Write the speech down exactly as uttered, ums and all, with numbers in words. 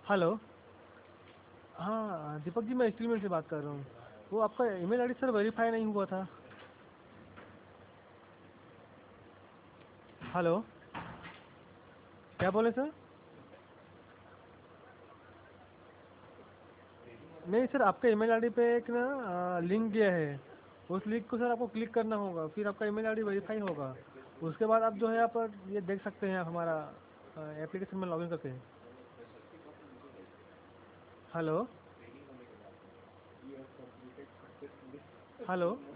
Hello. हाँ दीपक जी, मैं स्टीलमैन से बात कर रहा हूँ। वो आपका ईमेल आईडी सर वेरीफाई नहीं हुआ था। हेलो। क्या बोले सर? नहीं सर, आपके ईमेल आईडी पे एक ना लिंक गया है। उस लिंक को सर आपको क्लिक करना होगा, फिर आपका ईमेल आईडी वेरीफाई होगा। उसके बाद आप जो है आप ये देख सकते हैं, आप हमारा एप्लीकेशन में लॉगिन करके। हेलो। हेलो।